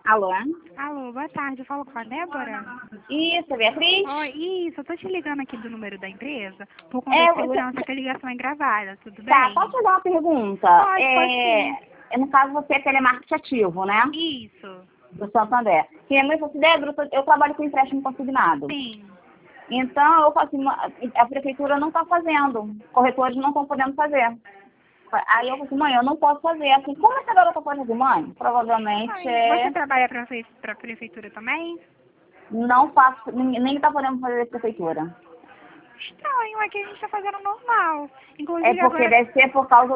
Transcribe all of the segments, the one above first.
Alô? Alô, boa tarde. Eu falo com a Débora? Isso, Beatriz? Oi, isso. Eu tô te ligando aqui do número da empresa por conta É, de segurança que a ligação é gravada. Tudo Tá, bem? posso fazer uma pergunta? Pode sim. No caso, você é telemarketing ativo, né? Isso. Do Santander. Sim, é muito assim, Débora, eu trabalho com empréstimo consignado. Sim. Então, eu faço a prefeitura não está fazendo. Corretores não estão podendo fazer. Aí eu falei assim, mãe, eu não posso fazer. Assim, como essa garota pode fazer, mãe? Provavelmente Ai, você trabalha pra prefeitura também? não faço, nem está podendo fazer a prefeitura. Estranho, é que a gente tá fazendo normal. É Inclusive porque agora... deve ser por causa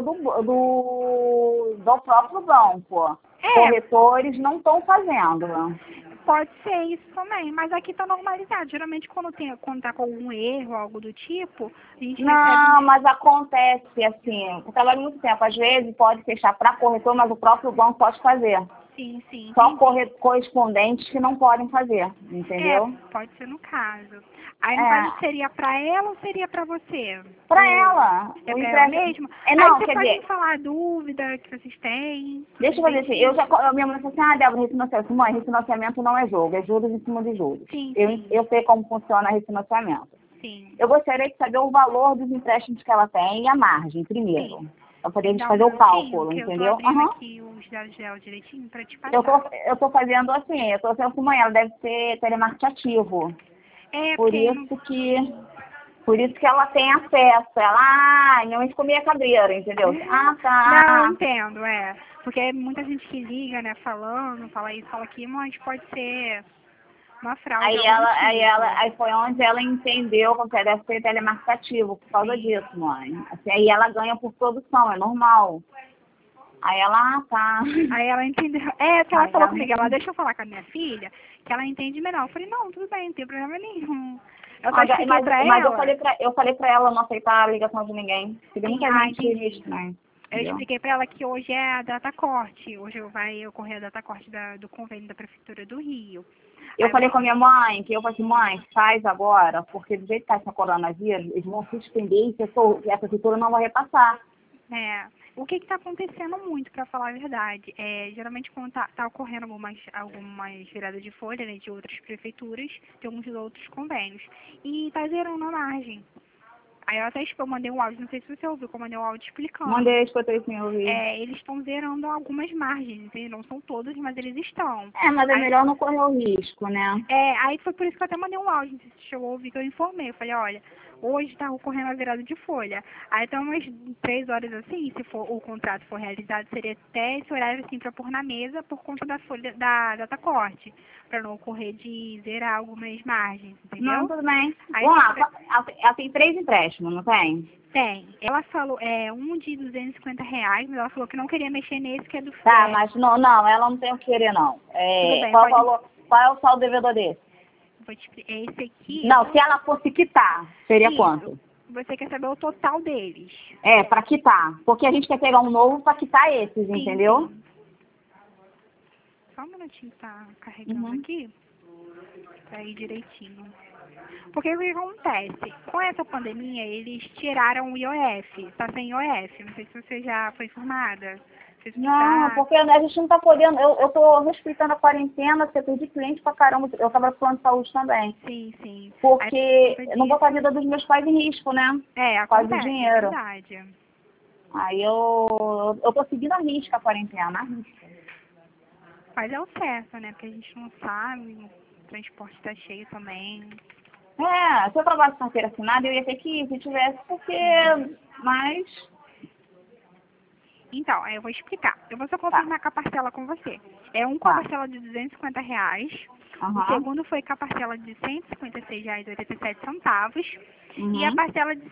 do próprio banco. É, Corretores não estão fazendo. pode ser isso também, mas aqui tá normalizado. Geralmente quando tá com algum erro, algo do tipo, a gente recebe Não, mas acontece assim, eu trabalho muito tempo, às vezes pode fechar para corretor, mas o próprio banco pode fazer. Sim, sim, Só entendi. correspondentes que não podem fazer, É, entendeu? pode ser no caso. Aí no caso É, seria pra ela ou seria pra você? para ela, É o pra ela empréstimo. mesmo? Aí Não, você quer pode me dizer, falar a dúvida que vocês têm? deixa eu fazer assim, minha mãe falou assim, Débora, refinanciamento. Mãe, refinanciamento não é jogo, é juros em cima de juros. Sim, Eu, sim, eu sei como funciona refinanciamento. sim, Eu gostaria de saber o valor dos empréstimos que ela tem e a margem, sim. primeiro. Para Me poder dá um fazer o minutinho cálculo, que eu tô entendeu? abrindo Aham. aqui os dados dela direitinho pra te Eu tô, passar. eu tô fazendo assim, eu tô sendo com ela deve ser telemarketing ativo. É, Por porque eu não... isso que, Sim. por isso que ela tem acesso. Ela, minha mãe comia cabreira, entendeu? Ah, Não, eu tá. entendo, é. Porque é muita gente que liga, né, falando, fala isso, fala aquilo, mas pode ser uma fraude, algo do tipo. Aí foi onde ela entendeu que deve ser telemarketing ativo, por causa Sim. disso, mãe. Assim, aí ela ganha por produção, é normal. Aí ela, tá. Aí ela entendeu. É, que ela Aí falou ela comigo, ela me deixa eu falar com a minha filha, que ela entende melhor. Eu falei, não, tudo bem, não tem problema nenhum. Eu só Mas, expliquei mas, pra mas ela, eu falei pra ela não aceitar a ligação de ninguém. Porque sim, muita gente me entendi. estranha, Eu entendeu? expliquei pra ela que hoje é a data corte. Hoje vai ocorrer a data corte do convênio da Prefeitura do Rio. Eu Aí falei vai. com a minha mãe, que eu falei assim, mãe, faz agora, porque do jeito que tá esse coronavírus, eles vão suspender e a prefeitura não vai repassar. É, o que está acontecendo muito, para falar a verdade, geralmente quando tá ocorrendo algumas viradas de folha, né, de outras prefeituras, tem alguns outros convênios, e tá zerando a margem. Aí eu até eu mandei um áudio, não sei se você ouviu, que eu mandei um áudio explicando. Mandei, escutei sem ouvir. Eles estão zerando algumas margens, entendeu? Não são todas, mas eles estão. É, mas é Aí, melhor não correr o risco, né? aí foi por isso que eu até mandei um áudio, não sei se você chegou a ouvir, que eu informei. Eu falei, olha, hoje está ocorrendo a virada de folha. Aí então umas 3 horas assim, se for o contrato for realizado, seria até esse horário assim para pôr na mesa por conta da folha da data corte, para não ocorrer de zerar algumas margens, Não, entendeu? tudo bem. Aí Vamos tem, lá, ela tem 3 empréstimos, não tem? tem. Ela falou, um de R$ 250, mas ela falou que não queria mexer nesse, que é do Tá, mas não, ela não tem o que querer, não. tudo É, bem, qual é o pode. valor, qual é o saldo devedor desse? É esse aqui. Não, se ela fosse quitar, seria Isso. quanto? Você quer saber o total deles? É, para quitar. Porque a gente quer pegar um novo para quitar esses, Sim, entendeu? sim. Só um minutinho que tá carregando Uhum. aqui, pra ir direitinho. Porque o que acontece? Com essa pandemia, eles tiraram o IOF. Tá sem IOF. Não sei se você já foi informada. Fez o Não, é sabe. porque a gente não tá podendo. Eu tô respeitando a quarentena, porque eu perdi cliente pra caramba. Eu tava no plano de saúde também. Sim, sim. Aí, por Porque conta eu não botar a disso, vida dos meus pais em risco, né? Por causa do acontece, é dinheiro. verdade. Aí eu tô seguindo a risca a quarentena. Mas é o certo, né? Porque a gente não sabe, o transporte tá cheio também. É, se eu trabalho de carteira assinada, eu ia ter que ir se tivesse, porque. Mas. Então, aí eu vou explicar. Eu vou só Tá, confirmar com a parcela com você. É um com a tá. parcela de R$ 250. O Aham. segundo foi com a parcela de R$ 156,87. E a Uhum. parcela de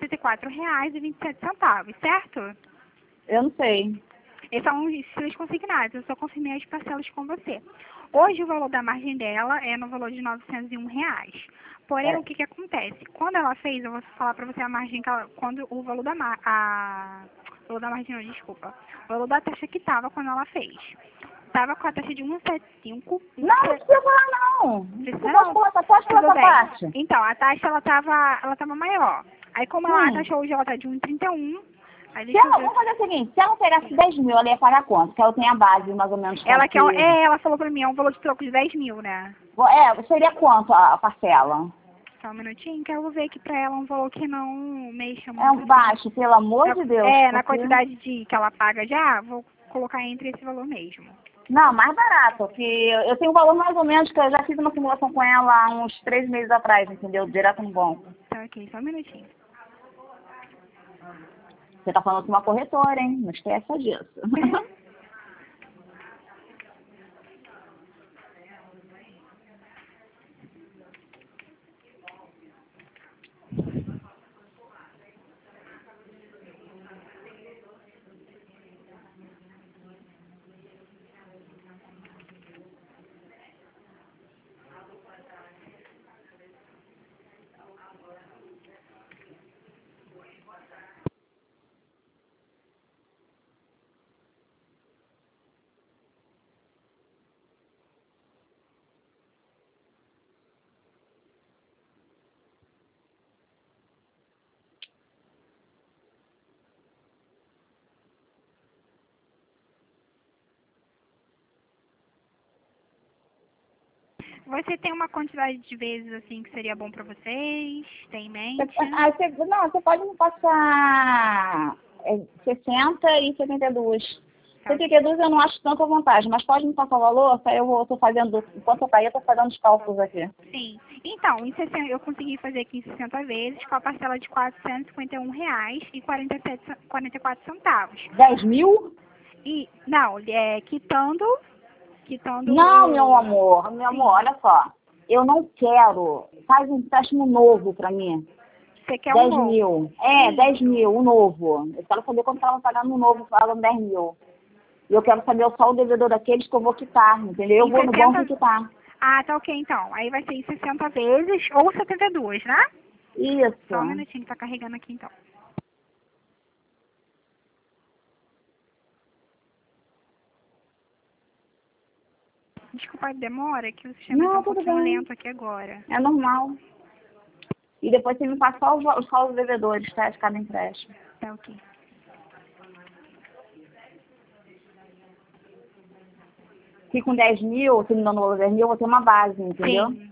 R$ 174,27, certo? Eu não sei. Esses são os seus consignados. Eu só confirmei as parcelas com você. Hoje o valor da margem dela é no valor de R$ 901. Porém, É. o que acontece? Quando ela fez, eu vou falar para você a margem que ela, quando o valor da o valor da margem, não, desculpa. O valor da taxa que estava quando ela fez. Estava com a taxa de 175. Não, não precisa falar, não. Precisa não? Pode pular Tudo essa bem. parte. Então, a taxa ela tava maior. Aí como a taxa hoje ela tá de 1,31, Aí Se deixa eu ela, ver. vamos fazer o seguinte, se ela pegasse 10 mil, ela ia pagar quanto? Que ela tem a base, mais ou menos. Ela quer, quanto ela falou pra mim, é um valor de troco de 10 mil, né? seria quanto a parcela? Só um minutinho, que eu vou ver aqui pra ela um valor que não mexa É muito. um baixo, pelo amor de Deus. Na porque- quantidade de que ela paga já, vou colocar entre esse valor mesmo. Não, mais barato, que eu tenho um valor mais ou menos que eu já fiz uma simulação com ela há uns 3 meses atrás, entendeu? Direto no banco. Tá ok, só um minutinho. Você tá falando com uma corretora, hein? Não esqueça disso. Você tem uma quantidade de vezes assim que seria bom pra vocês? Tem em mente? Você pode me passar 60 e 72. Tá ok. 72 eu não acho tanta vantagem, mas pode me passar o valor? Aí eu tô fazendo, enquanto eu caí, eu tô fazendo os cálculos aqui. Sim. Então, eu consegui fazer aqui em 60 vezes com a parcela de R$ 451,44. 10 mil? E, não, quitando Não, meu sim. amor, olha só. Eu não quero. Faz um empréstimo novo pra mim. Você quer um 10 novo? mil. 10 Isso. mil, o novo. Eu quero saber quanto ela vai pagar no novo, falando 10 mil. E eu quero saber só o devedor daqueles que eu vou quitar, entendeu? Eu Em vou no banco e 60. quitar. Ah, tá ok então. Aí vai ser em 60 vezes ou 72, né? Só um Isso. minutinho, tá carregando aqui então. Desculpa a demora, que o sistema tá Não, um tudo pouquinho bem. lento aqui agora. É normal. E depois você me passa só os devedores, tá? De cada empréstimo. Tá ok. Que com 10 mil, se me dando valor 10 mil, eu vou ter uma base, entendeu? Sim.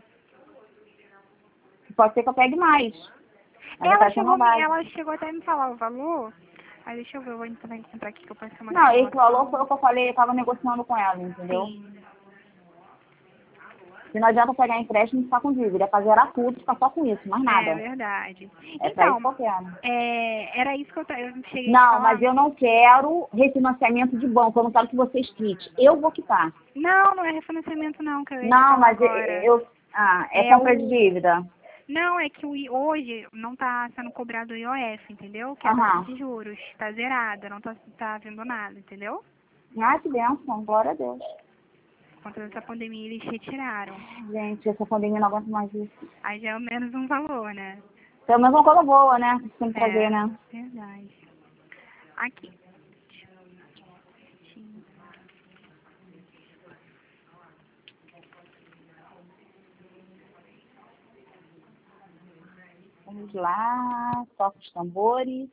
Pode ser que eu pegue mais. Mas eu quero ter uma base. Ela chegou até a me falar o valor. Aí deixa eu ver, eu vou tentar encontrar aqui que eu passei uma Não, esse valor simulação. foi o que eu falei, eu tava negociando com ela, entendeu? Sim. E não adianta pegar empréstimo e ficar com dívida, é pra zerar tudo, ficar só com isso, mais É nada. verdade. É pra isso Então, que eu quero. era isso que eu cheguei a te Não, falar. mas eu não quero refinanciamento de banco, eu não quero que vocês quitem. Eu vou quitar. Não, não é refinanciamento não, que eu ia te Não, falar mas agora. é É compra de o. dívida. Não, é que hoje não tá sendo cobrado o IOF, entendeu? Que é a taxa Aham. de juros. Tá zerada, não tá vindo nada, entendeu? Ah, que bênção, glória a Deus. Por conta dessa pandemia eles retiraram. Gente, essa pandemia não aguenta mais isso. Aí já é menos um valor, né? Pelo menos uma coisa boa, né? Tem que trazer, É, né? verdade. Aqui. Vamos lá, toca os tambores.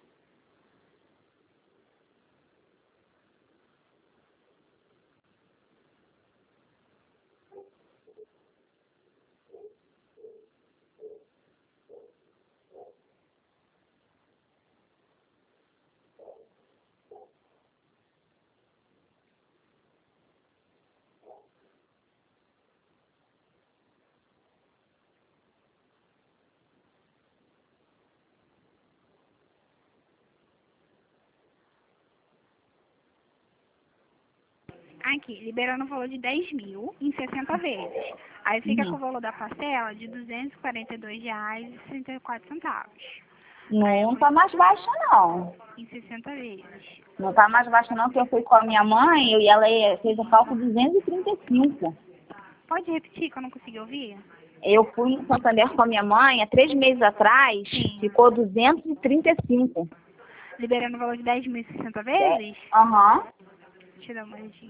Aqui, liberando o valor de 10 mil em 60 vezes. Aí fica com o valor da parcela de R$ 242,34. Aí eu Não vou tá mais baixa, não. em 60 vezes. Não tá mais baixa, não, que eu fui com a minha mãe e ela fez o cálculo 235. Pode repetir que eu não consegui ouvir? Eu fui em Santander com a minha mãe há 3 meses atrás, Sim. ficou 235. Liberando o valor de 10 mil em 60 vezes? Aham. Deixa eu dar uma olhadinha.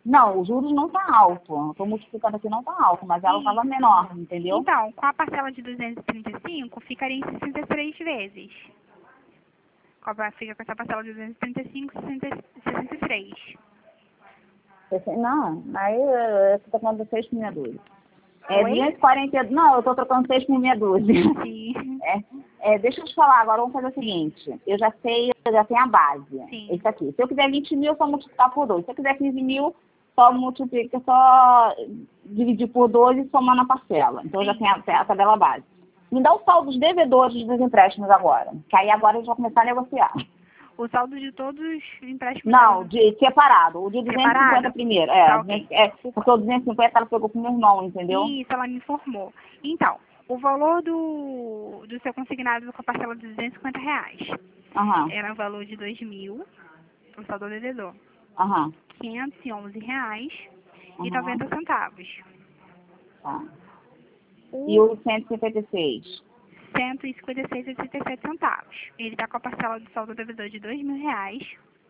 Não, os juros não tá alto. Eu tô multiplicando aqui, não tá alto, mas ela tava menor, entendeu? Então, com a parcela de 235, ficaria em 63 vezes. Fica com essa parcela de 235, 63. Não, aí você tá falando de 6 por meia dúzia. É Oi? 240, não, eu tô trocando 6 por meia dúzia. Sim. Deixa eu te falar, agora vamos fazer o seguinte, eu já tenho a base, Sim. isso aqui. Se eu quiser 20 mil, só multiplicar por 2. Se eu quiser 15 mil, só dividir por 2 e somar na parcela. Então eu já tenho a tabela base. Me dá o saldo dos devedores dos empréstimos agora, que aí agora a gente vai começar a negociar. O saldo de todos os empréstimos... Não, separado. O de 250 Separado? primeiro. Tá, ok. Porque o 250 ela pegou com o meu irmão, entendeu? Isso, ela me informou. Então, o valor do seu consignado com a parcela de R$250 Aham, era o valor de 2.000, o saldo do devedor. aham. R$511,90. Tá. E o 156? R$156,87. Ele está com a parcela do saldo do devedor de R$2.000,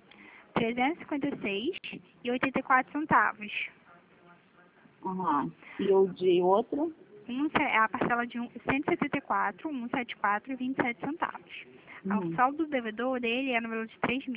R$356,84. Aham. E o de outro? A parcela de 174,27 O saldo do devedor dele era no valor de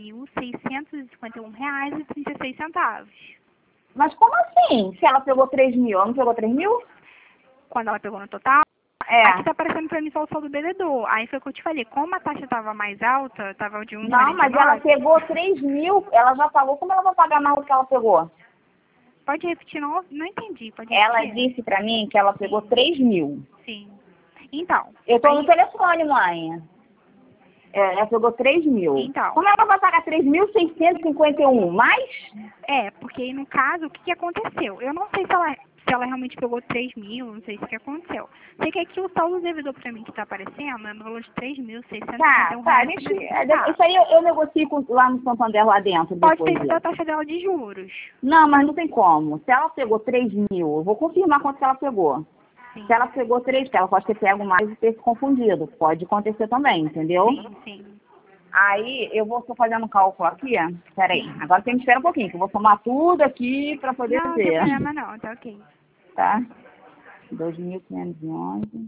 R$3.651,36. Mas como assim? Se ela pegou 3 mil, ela não pegou 3 mil? Quando ela pegou no total, É. aqui tá aparecendo pra mim só o saldo do devedor. Aí foi o que eu te falei, como a taxa tava mais alta, tava de 1,49. Não, mas ela pegou 3 mil, ela já pagou. Como ela vai pagar mais do que ela pegou? Pode repetir, não entendi. Pode Ela repetir? disse pra mim que ela pegou 3 mil. Sim. Então. Eu tô no telefone, mãe. Ela pegou 3 mil. Então. Como ela vai pagar 3.651? Mais? Porque no caso, o que aconteceu? Eu não sei se ela realmente pegou 3 mil, não sei se o que aconteceu. Sei que aqui o saldo do devedor pra mim que tá aparecendo é no valor de R$3.651. Tá, isso aí eu negocio lá no Santander, lá dentro. Pode ter sido a taxa dela de juros. Não, mas não tem como. Se ela pegou 3 mil, eu vou confirmar quanto que ela pegou. Sim. Se ela pegou 3, ela pode ter pego mais e ter se confundido. Pode acontecer também, entendeu? Sim. Aí, eu vou só fazendo um cálculo aqui. Peraí, agora tem que esperar um pouquinho, que eu vou somar tudo aqui pra poder ver. Não tem problema não, tá ok. Tá? 2.511.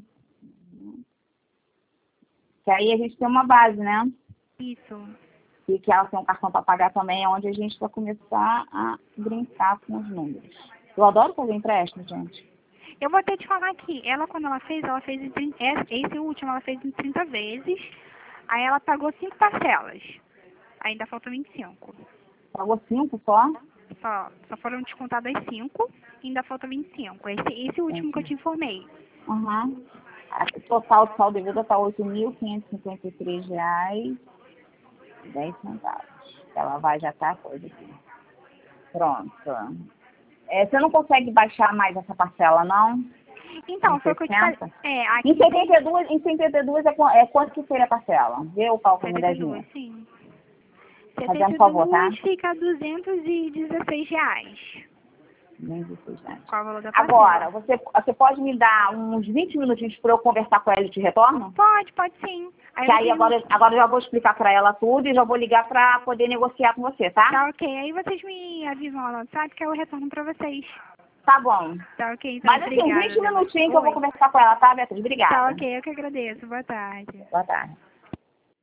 Que aí a gente tem uma base, né? Isso. E que ela tem um cartão para pagar também, onde a gente vai começar a brincar com os números. Eu adoro fazer empréstimo, gente. Eu vou até te falar aqui, quando ela fez em 30, esse último ela fez em 30 vezes, aí ela pagou 5 parcelas, ainda faltam 25. Pagou 5 só? Só foram descontadas 5, ainda falta 25. Esse último que eu te informei. Uhum. O total de saldo devido está R$ 8.553,10. Ela vai já estar coisa aqui. Pronto. Você não consegue baixar mais essa parcela, não? Então, foi o que eu te falei. Aqui em 72 é quanto que seria a parcela? Vê o cálculo da 72, sim. Fazendo por favor, tá? Fica R$216. Qual é o valor da parcela? Agora, você pode me dar uns 20 minutinhos para eu conversar com ela e te retorno? Pode sim. Aí agora eu já vou explicar para ela tudo e já vou ligar para poder negociar com você, tá? Tá ok. Aí vocês me avisam lá no WhatsApp que eu retorno para vocês. Tá bom. Tá ok, então. Mas assim, 20 minutinhos que eu vou conversar com ela, tá, Beatriz? Obrigada. Tá ok, eu que agradeço. Boa tarde. Boa tarde.